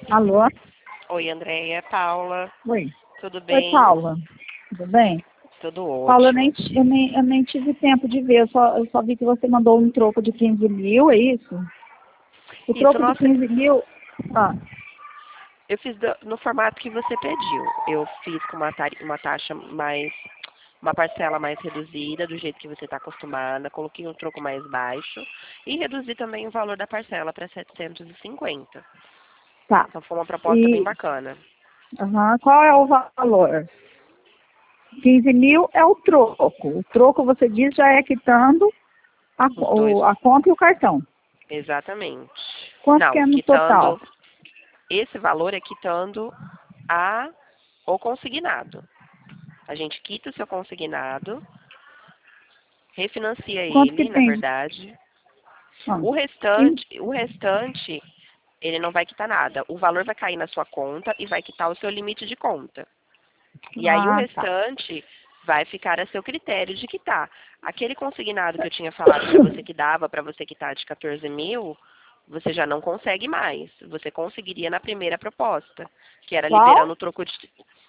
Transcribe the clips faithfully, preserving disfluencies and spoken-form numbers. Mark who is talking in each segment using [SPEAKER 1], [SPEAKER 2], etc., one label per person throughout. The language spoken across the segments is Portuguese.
[SPEAKER 1] Alô?
[SPEAKER 2] Oi, Andréia, Paula,
[SPEAKER 1] Oi.
[SPEAKER 2] tudo
[SPEAKER 1] Oi,
[SPEAKER 2] bem?
[SPEAKER 1] Paula. Tudo bem?
[SPEAKER 2] Tudo
[SPEAKER 1] Paula, eu
[SPEAKER 2] ótimo.
[SPEAKER 1] nem, eu, nem, eu nem tive tempo de ver. Eu só, eu só vi que você mandou um troco de quinze mil, é isso? O
[SPEAKER 2] Isso,
[SPEAKER 1] troco de
[SPEAKER 2] nossa,
[SPEAKER 1] quinze mil... Ah,
[SPEAKER 2] eu fiz do- no formato que você pediu. Eu fiz com uma, tari- uma taxa mais, uma parcela mais reduzida, do jeito que você está acostumada. Coloquei um troco mais baixo e reduzi também o valor da parcela para setecentos e cinquenta.
[SPEAKER 1] tá.
[SPEAKER 2] Então foi uma proposta bem
[SPEAKER 1] E
[SPEAKER 2] bacana.
[SPEAKER 1] aham, qual é o valor? quinze mil é o troco. O troco, você diz, já é quitando a,
[SPEAKER 2] Os dois,
[SPEAKER 1] o, a conta e o cartão.
[SPEAKER 2] exatamente.
[SPEAKER 1] Quanto que
[SPEAKER 2] Não,
[SPEAKER 1] é no total?
[SPEAKER 2] quitando, esse valor é quitando a, o consignado. A gente quita o seu consignado, refinancia
[SPEAKER 1] Quanto que
[SPEAKER 2] ele, na
[SPEAKER 1] tem? de-
[SPEAKER 2] verdade.
[SPEAKER 1] Ah,
[SPEAKER 2] O
[SPEAKER 1] quinze,
[SPEAKER 2] restante, o restante, ele não vai quitar nada. O valor vai cair na sua conta e vai quitar o seu limite de conta. E aí o
[SPEAKER 1] ah, tá.
[SPEAKER 2] restante vai ficar a seu critério de quitar. Aquele consignado que eu tinha falado para você que dava para você quitar de quatorze mil, você já não consegue mais. Você conseguiria na primeira proposta, que era
[SPEAKER 1] Qual?
[SPEAKER 2] liberando o troco de...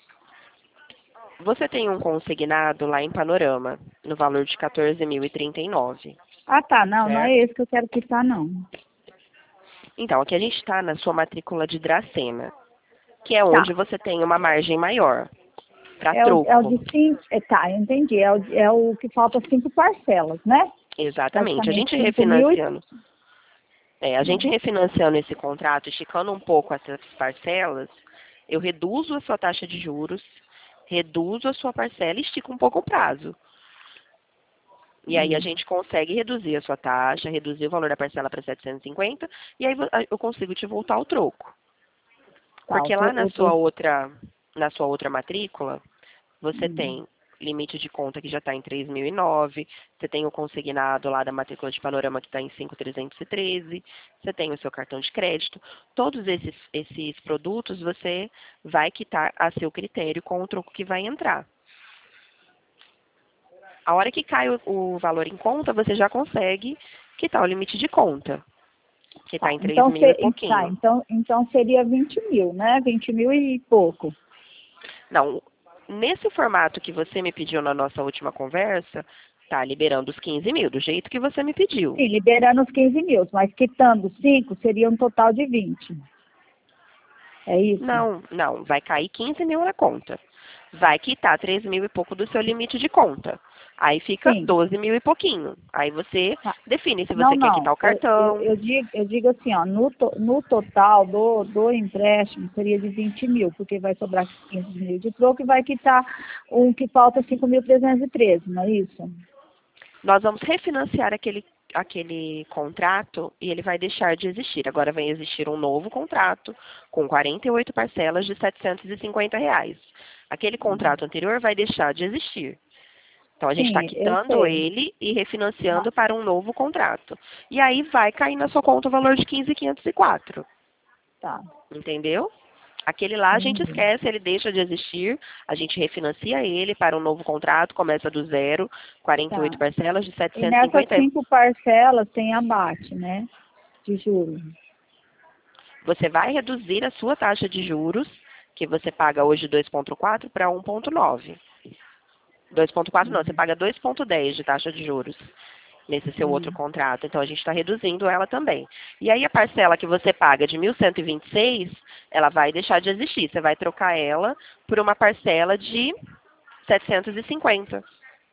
[SPEAKER 2] Você tem um consignado lá em Panorama, no valor de quatorze mil e trinta e nove,
[SPEAKER 1] Ah, tá. Não, não é
[SPEAKER 2] certo?
[SPEAKER 1] esse que eu quero quitar, não.
[SPEAKER 2] Então, aqui a gente está na sua matrícula de Dracena, que é
[SPEAKER 1] Tá.
[SPEAKER 2] onde você tem uma margem maior para
[SPEAKER 1] É o, é o
[SPEAKER 2] troco.
[SPEAKER 1] de cinco. É, tá, eu entendi. É o, é o que falta cinco parcelas, né?
[SPEAKER 2] Exatamente. A
[SPEAKER 1] Praticamente
[SPEAKER 2] gente
[SPEAKER 1] cinco mil e.
[SPEAKER 2] refinanciando, é, a gente refinanciando esse contrato, esticando um pouco essas parcelas, eu reduzo a sua taxa de juros, reduzo a sua parcela e estico um pouco o prazo. E aí a
[SPEAKER 1] Hum,
[SPEAKER 2] gente consegue reduzir a sua taxa, reduzir o valor da parcela para setecentos e cinquenta, e aí vo- eu consigo te voltar o troco.
[SPEAKER 1] tá, eu
[SPEAKER 2] Porque
[SPEAKER 1] tô,
[SPEAKER 2] lá na
[SPEAKER 1] eu
[SPEAKER 2] sua
[SPEAKER 1] tô,
[SPEAKER 2] outra, na sua outra matrícula, você
[SPEAKER 1] hum,
[SPEAKER 2] tem limite de conta que já está em três mil e nove, você tem o consignado lá da matrícula de Panorama que está em cinco mil trezentos e treze, você tem o seu cartão de crédito. Todos esses, esses produtos você vai quitar a seu critério com o troco que vai entrar. A hora que cai o, o valor em conta, você já consegue quitar o limite de conta, que está
[SPEAKER 1] tá.
[SPEAKER 2] em três
[SPEAKER 1] Então,
[SPEAKER 2] mil e
[SPEAKER 1] se, tá,
[SPEAKER 2] pouquinho.
[SPEAKER 1] então, então seria vinte mil, né? Vinte mil e pouco.
[SPEAKER 2] Não, nesse formato que você me pediu na nossa última conversa, tá liberando os quinze mil, do jeito que você me pediu.
[SPEAKER 1] Sim, liberando os quinze mil, mas quitando cinco seria um total de vinte. É isso?
[SPEAKER 2] Não, não, vai cair quinze mil na conta. Vai quitar três mil e pouco do seu limite de conta. Aí fica
[SPEAKER 1] Sim.
[SPEAKER 2] doze mil e pouquinho. Aí você
[SPEAKER 1] Tá.
[SPEAKER 2] define se
[SPEAKER 1] Não,
[SPEAKER 2] você quer
[SPEAKER 1] não.
[SPEAKER 2] quitar o
[SPEAKER 1] Eu, eu,
[SPEAKER 2] cartão.
[SPEAKER 1] eu digo, eu digo assim, ó, no, to, no total do, do empréstimo seria de vinte mil, porque vai sobrar quinze mil de troco e vai quitar um que falta cinco mil trezentos e treze, não é isso?
[SPEAKER 2] Nós vamos refinanciar aquele, aquele contrato e ele vai deixar de existir. Agora vai existir um novo contrato com quarenta e oito parcelas de setecentos e cinquenta reais. Aquele contrato anterior vai deixar de existir. Então a gente está
[SPEAKER 1] Sim, eu
[SPEAKER 2] quitando
[SPEAKER 1] sei.
[SPEAKER 2] ele e refinanciando
[SPEAKER 1] Mas,
[SPEAKER 2] para um novo contrato. E aí vai cair na sua conta o valor de quinze mil quinhentos e quatro.
[SPEAKER 1] tá,
[SPEAKER 2] Entendeu? Aquele lá a gente
[SPEAKER 1] entendi.
[SPEAKER 2] esquece, ele deixa de existir, a gente refinancia ele para um novo contrato, começa do zero, quarenta e oito
[SPEAKER 1] Tá.
[SPEAKER 2] parcelas de
[SPEAKER 1] E nessas
[SPEAKER 2] setecentos e cinquenta.
[SPEAKER 1] cinco parcelas tem abate, né? De juros.
[SPEAKER 2] Você vai reduzir a sua taxa de juros, que você paga hoje dois vírgula quatro para um vírgula nove. dois vírgula quatro não, você paga dois vírgula dez de taxa de juros nesse seu outro
[SPEAKER 1] Hum,
[SPEAKER 2] contrato. Então a gente está reduzindo ela também. E aí a parcela que você paga de mil cento e vinte e seis, ela vai deixar de existir. Você vai trocar ela por uma parcela de setecentos e cinquenta.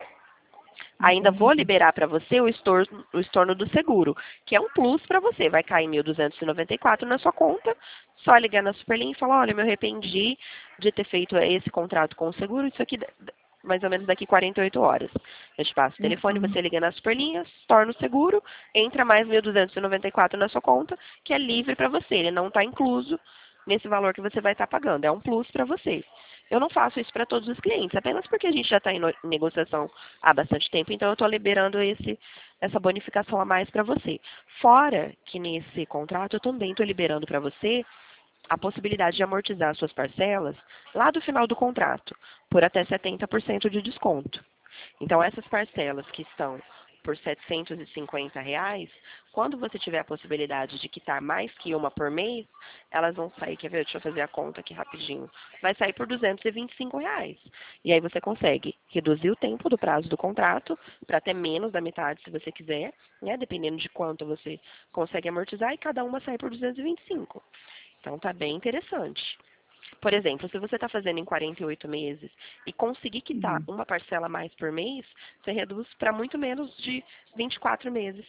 [SPEAKER 2] Ainda vou
[SPEAKER 1] entendi.
[SPEAKER 2] liberar para você o estorno, o estorno do seguro, que é um plus para você. Vai cair mil duzentos e noventa e quatro na sua conta. Só ligar na Superlinha e falar, olha, me arrependi de ter feito esse contrato com o seguro. Isso aqui, mais ou menos daqui quarenta e oito horas. Eu te passo o telefone,
[SPEAKER 1] Uhum.
[SPEAKER 2] você liga na Superlinha, torna o seguro, entra mais mil duzentos e noventa e quatro na sua conta, que é livre para você. Ele não está incluso nesse valor que você vai estar pagando. É um plus para você. Eu não faço isso para todos os clientes, apenas porque a gente já está em no- negociação há bastante tempo, então eu estou liberando esse, essa bonificação a mais para você. Fora que nesse contrato eu também estou liberando para você a possibilidade de amortizar suas parcelas lá do final do contrato, por até setenta por cento de desconto. Então essas parcelas que estão por setecentos e cinquenta reais, quando você tiver a possibilidade de quitar mais que uma por mês, elas vão sair, quer ver? Deixa eu fazer a conta aqui rapidinho. Vai sair por duzentos e vinte e cinco reais. E aí você consegue reduzir o tempo do prazo do contrato para até menos da metade, se você quiser, né? Dependendo de quanto você consegue amortizar, e cada uma sai por duzentos e vinte e cinco. Então tá bem interessante. Por exemplo, se você está fazendo em quarenta e oito meses e conseguir quitar
[SPEAKER 1] Uhum.
[SPEAKER 2] uma parcela a mais por mês, você reduz para muito menos de vinte e quatro meses.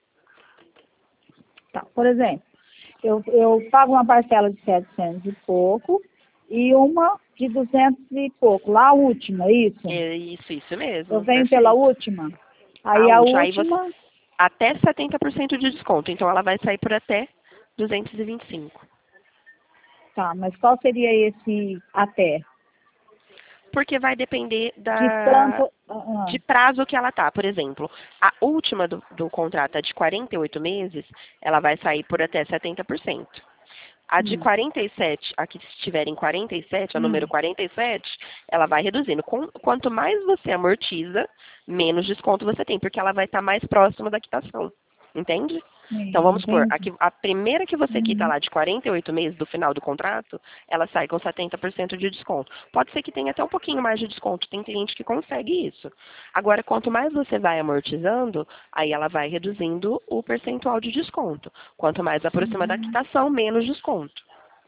[SPEAKER 1] Tá, por exemplo, eu, eu pago uma parcela de setecentos e pouco e uma de duzentos e pouco, lá a última, é isso?
[SPEAKER 2] É isso, isso
[SPEAKER 1] Eu
[SPEAKER 2] mesmo,
[SPEAKER 1] venho pela
[SPEAKER 2] perfeito.
[SPEAKER 1] última?
[SPEAKER 2] A
[SPEAKER 1] Aí a
[SPEAKER 2] última, aí você,
[SPEAKER 1] última,
[SPEAKER 2] até setenta por cento de desconto, então ela vai sair por até duzentos e vinte e cinco.
[SPEAKER 1] tá, mas qual seria esse até?
[SPEAKER 2] Porque vai depender
[SPEAKER 1] De
[SPEAKER 2] da,
[SPEAKER 1] tanto. Ah,
[SPEAKER 2] de prazo que ela tá. Por exemplo, a última do, do contrato, a de quarenta e oito meses, ela vai sair por até setenta por cento. A de
[SPEAKER 1] hum,
[SPEAKER 2] quarenta e sete, a que estiver em quarenta e sete, a número
[SPEAKER 1] hum,
[SPEAKER 2] quarenta e sete, ela vai reduzindo. Com- quanto mais você amortiza, menos desconto você tem, porque ela vai estar mais próxima da quitação. Entende? Então
[SPEAKER 1] sim,
[SPEAKER 2] vamos supor, a,
[SPEAKER 1] entendi.
[SPEAKER 2] que- a primeira que você quita
[SPEAKER 1] Uhum.
[SPEAKER 2] lá de quarenta e oito meses do final do contrato, ela sai com setenta por cento de desconto. Pode ser que tenha até um pouquinho mais de desconto, tem cliente que consegue isso. Agora, quanto mais você vai amortizando, aí ela vai reduzindo o percentual de desconto. Quanto mais aproxima da
[SPEAKER 1] Uhum.
[SPEAKER 2] quitação, menos desconto.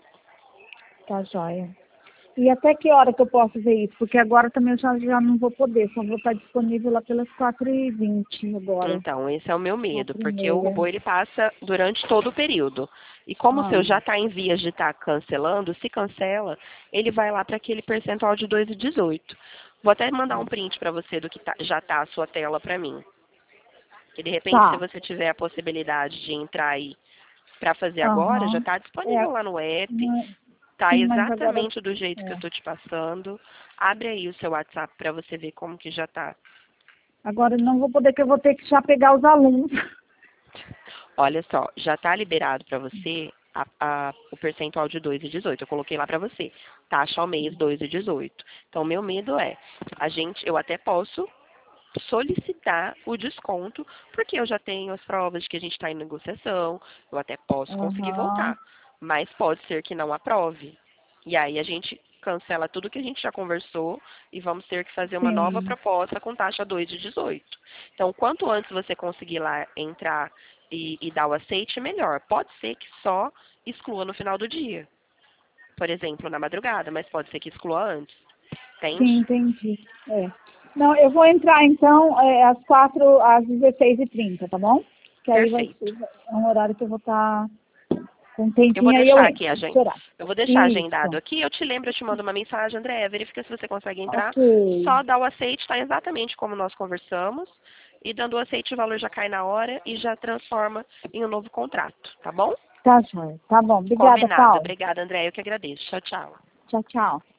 [SPEAKER 1] Tá joia. E até que hora que eu posso ver isso? Porque agora também eu já, já não vou poder, só vou estar disponível lá pelas quatro e vinte agora.
[SPEAKER 2] Então, esse é o meu medo,
[SPEAKER 1] Quatro e
[SPEAKER 2] porque o
[SPEAKER 1] meia.
[SPEAKER 2] robô ele passa durante todo o período. E como o
[SPEAKER 1] Ah,
[SPEAKER 2] seu já está em vias de estar cancelando, se cancela, ele vai lá para aquele percentual de dois e dezoito. Vou até mandar um print para você do que tá- já está a sua tela para mim. Que de repente, se
[SPEAKER 1] tá.
[SPEAKER 2] você tiver a possibilidade de entrar aí para fazer agora, já
[SPEAKER 1] Aham.
[SPEAKER 2] está
[SPEAKER 1] É,
[SPEAKER 2] disponível lá no app.
[SPEAKER 1] não é-
[SPEAKER 2] Está
[SPEAKER 1] sim, mas agora.
[SPEAKER 2] exatamente do jeito que eu
[SPEAKER 1] É.
[SPEAKER 2] estou te passando. Abre aí o seu WhatsApp para você ver como que já está.
[SPEAKER 1] Agora eu não vou poder, que eu vou ter que já pegar os alunos.
[SPEAKER 2] Olha só, já está liberado para você a- a- o percentual de dois e dezoito. Eu coloquei lá para você. Taxa ao mês dois e dezoito. Então, meu medo é, a gente, eu até posso solicitar o desconto, porque eu já tenho as provas de que a gente está em negociação, eu até posso conseguir
[SPEAKER 1] Aham.
[SPEAKER 2] voltar. Mas pode ser que não aprove. E aí a gente cancela tudo que a gente já conversou e vamos ter que fazer uma nova
[SPEAKER 1] Sim.
[SPEAKER 2] proposta com taxa dois de dezoito. Então, quanto antes você conseguir lá entrar e, e dar o aceite, melhor. Pode ser que só exclua no final do dia. Por exemplo, na madrugada, mas pode ser que exclua antes.
[SPEAKER 1] Sim,
[SPEAKER 2] Entende?
[SPEAKER 1] entendi. É. Não, eu vou entrar então é, às quatro, às dezesseis e trinta, tá bom? Que aí vai
[SPEAKER 2] Perfeito.
[SPEAKER 1] ser é um horário que eu vou estar com um
[SPEAKER 2] Eu vou
[SPEAKER 1] tempinho, aí eu
[SPEAKER 2] deixar
[SPEAKER 1] entro.
[SPEAKER 2] aqui, a
[SPEAKER 1] Esse
[SPEAKER 2] gente.
[SPEAKER 1] horário.
[SPEAKER 2] Eu vou deixar agendado
[SPEAKER 1] Isso.
[SPEAKER 2] aqui. Eu te lembro, eu te mando uma mensagem, André. Verifica se você consegue entrar.
[SPEAKER 1] Ok.
[SPEAKER 2] Só dá o aceite, está exatamente como nós conversamos. E dando o aceite, o valor já cai na hora e já transforma em um novo contrato, tá bom?
[SPEAKER 1] Tá, joia. Tá bom. Obrigada,
[SPEAKER 2] Combinado.
[SPEAKER 1] Paulo.
[SPEAKER 2] Obrigada, André. Eu que agradeço. Tchau, tchau.
[SPEAKER 1] Tchau, tchau.